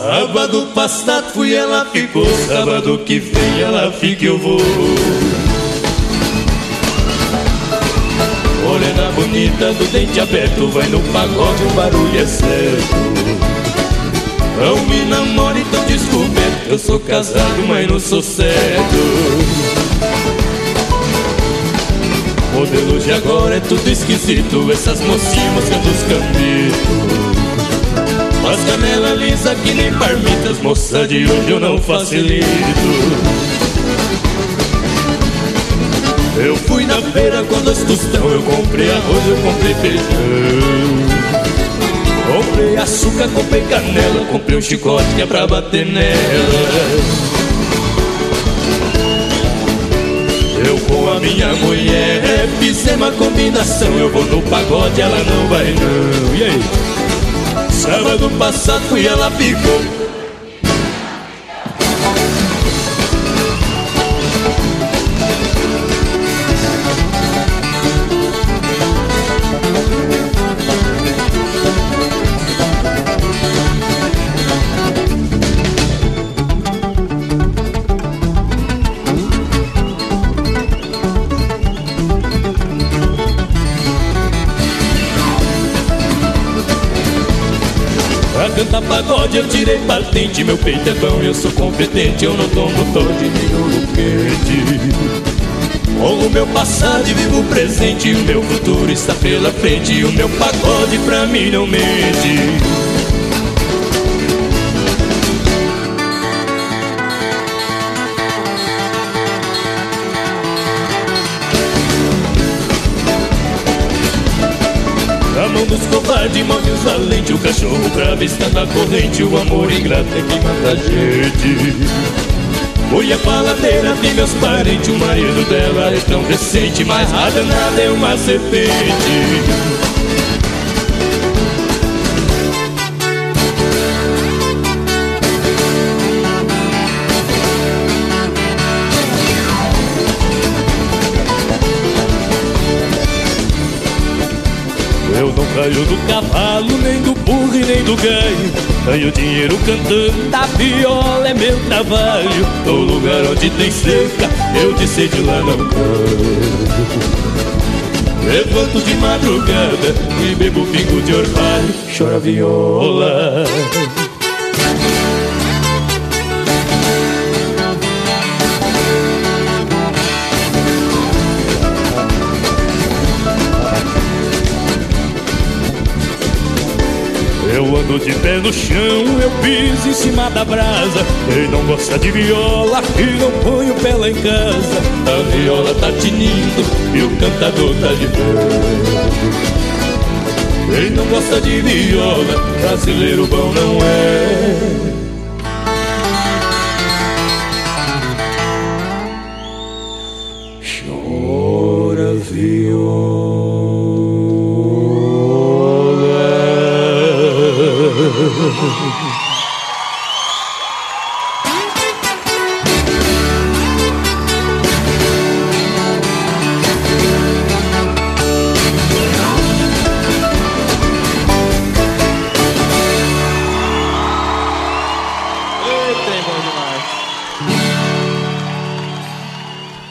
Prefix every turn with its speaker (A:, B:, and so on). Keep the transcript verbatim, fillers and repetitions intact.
A: Sábado passado fui, ela ficou. Sábado que vem ela fica, eu vou. Morena bonita do dente aberto, vai no pagode, o barulho é certo. Não me namore, então descoberto, eu sou casado, mas não sou certo. Modelo de agora é tudo esquisito, essas mocinhas mostrando os cambitos. As canelas lisas que nem parmitas, moça de hoje eu não facilito. Eu fui na feira com dois tostão, eu comprei arroz, eu comprei feijão. Comprei açúcar, comprei canela, comprei um chicote que é pra bater nela. Eu com a minha mulher fizemos uma combinação, eu vou no pagode, ela não vai não. E aí? Sábado passado fui, ela ficou. Pra cantar pagode eu tirei patente, meu peito é bom, eu sou competente, eu não tomo toque nem ouro quente. Com o meu passado e vivo o presente, o meu futuro está pela frente, e o meu pagode pra mim não mente. A mão dos covardes move os valentes, o cachorro bravo está na corrente, o amor ingrato é quem mata a gente. Mulher faladeira de meus parentes, o marido dela é tão decente, mas a danada é uma serpente. Eu não caio do cavalo, nem do burro e nem do ganho. Ganho dinheiro cantando, da viola é meu trabalho. No lugar onde tem seca, eu de sede lá não canto. Levanto de madrugada e bebo pingo de orvalho, chora viola. Eu ando de pé no chão, eu piso em cima da brasa. Quem não gosta de viola, que não põe o pé lá em casa. A viola tá tinindo e o cantador tá de pé. Quem não gosta de viola, brasileiro bom não é.